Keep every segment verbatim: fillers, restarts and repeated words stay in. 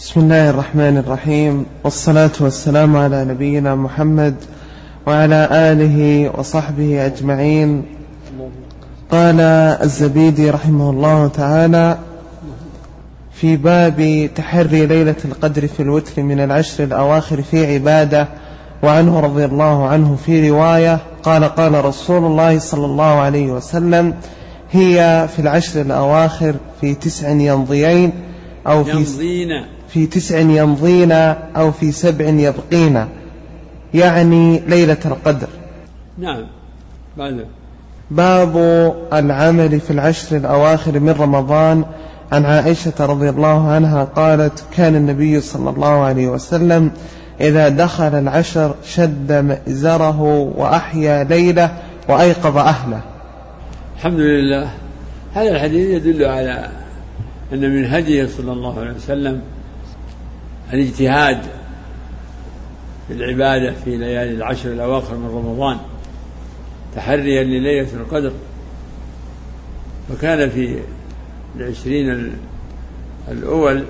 بسم الله الرحمن الرحيم، والصلاة والسلام على نبينا محمد وعلى آله وصحبه أجمعين. قال الزبيدي رحمه الله تعالى في باب تحري ليلة القدر في الوتر من العشر الأواخر في عبادة، وعنه رضي الله عنه في رواية قال قال رسول الله صلى الله عليه وسلم: هي في العشر الأواخر في تسع يمضين أو في, في تسع يمضين أو في سبع يبقين، يعني ليلة القدر. نعم. بعد. باب العمل في العشر الأواخر من رمضان. عن عائشة رضي الله عنها قالت: كان النبي صلى الله عليه وسلم إذا دخل العشر شد مئزره وأحيا ليلة وأيقظ أهله. الحمد لله. هذا الحديث يدل على أن من هديه صلى الله عليه وسلم الاجتهاد في العبادة في ليالي العشر الأواخر من رمضان تحريا لليلة القدر، فكان في العشرين الأول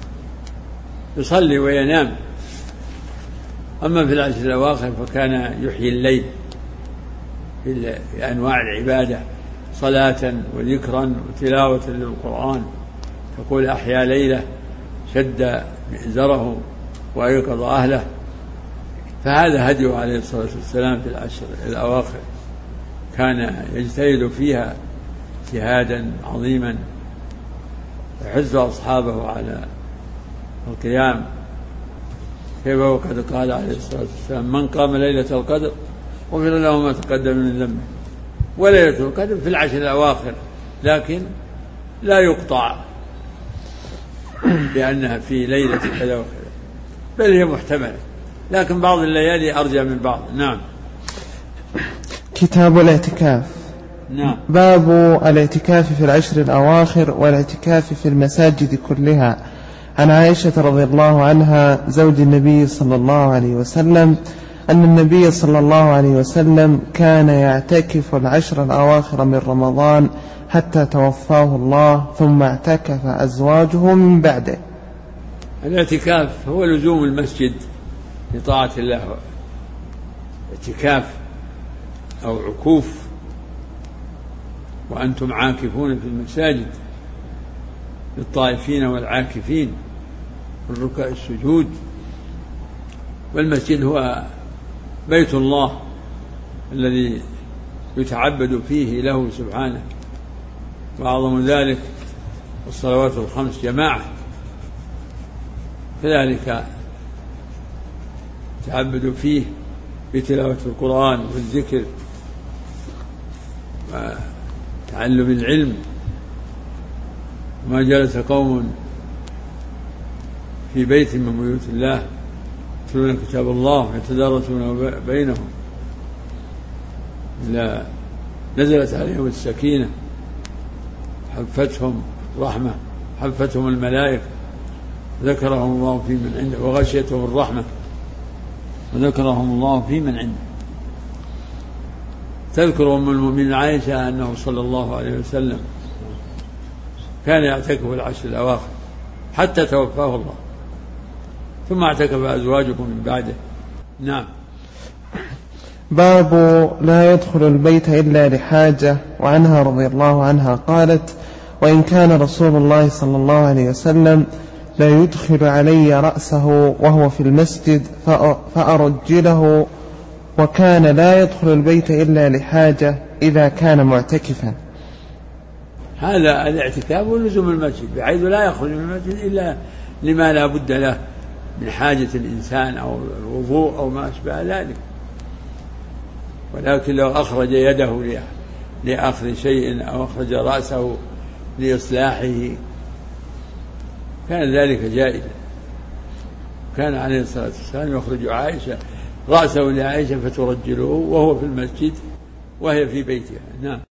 يصلي وينام، أما في العشر الأواخر فكان يحيي الليل في أنواع العبادة، صلاة وذكرا وتلاوة للقرآن. تقول: أحيا ليلة، شد مئزره وأيقظ أهله. فهذا هديه عليه الصلاة والسلام في العشر الأواخر، كان يجتهد فيها اجتهادا عظيما يحث أصحابه على القيام، كيف وقد قال عليه الصلاة والسلام: من قام ليلة القدر غفر له ما تقدم من ذنبه. وليلة القدر في العشر الأواخر، لكن لا يقطع بأنها في ليلة كذا وكذا، بل هي محتملة، لكن بعض الليالي أرجى من بعض. نعم. كتاب الاعتكاف. نعم. باب الاعتكاف في العشر الأواخر والاعتكاف في المساجد كلها. عن عائشة رضي الله عنها زوج النبي صلى الله عليه وسلم أن النبي صلى الله عليه وسلم كان يعتكف العشر الأواخر من رمضان حتى توفاه الله، ثم اعتكف أزواجه من بعده. الاعتكاف هو لزوم المسجد لطاعة الله، اعتكاف أو عكوف، وأنتم عاكفون في المساجد للطائفين والعاكفين والركع السجود. والمسجد هو بيت الله الذي يتعبد فيه له سبحانه، وأعظم ذلك الصلوات الخمس جماعة، كذلك يتعبد فيه بتلاوة القرآن والذكر وتعلم العلم. ما جلس قوم في بيت من بيوت الله يتلون كتاب الله ويتدارسون بينهم إلا نزلت عليهم السكينة، حفتهم رحمة، حفتهم الملائكة، ذكرهم الله في من عنده، وغشيتهم الرحمة وذكرهم الله في من عنده. تذكر أم المؤمنين عائشة أنه صلى الله عليه وسلم كان يعتكف العشر الأواخر حتى توفاه الله، ثم اعتكف أزواجكم من بعده. نعم. باب لا يدخل البيت إلا لحاجة. وعنها رضي الله عنها قالت: وإن كان رسول الله صلى الله عليه وسلم لا يدخل علي رأسه وهو في المسجد فأرجله، وكان لا يدخل البيت إلا لحاجة إذا كان معتكفا. هذا الاعتكاف ولزوم المسجد، بحيث لا يخرج من المسجد إلا لما لا بد له من حاجة الإنسان أو الوضوء أو ما أشبه ذلك. ولكن لو أخرج يده لأخذ شيء أو أخرج رأسه لإصلاحه كان ذلك جائزا. كان عليه الصلاة والسلام يخرج عائشة رأسه لعائشة فترجله وهو في المسجد وهي في بيتها. نعم.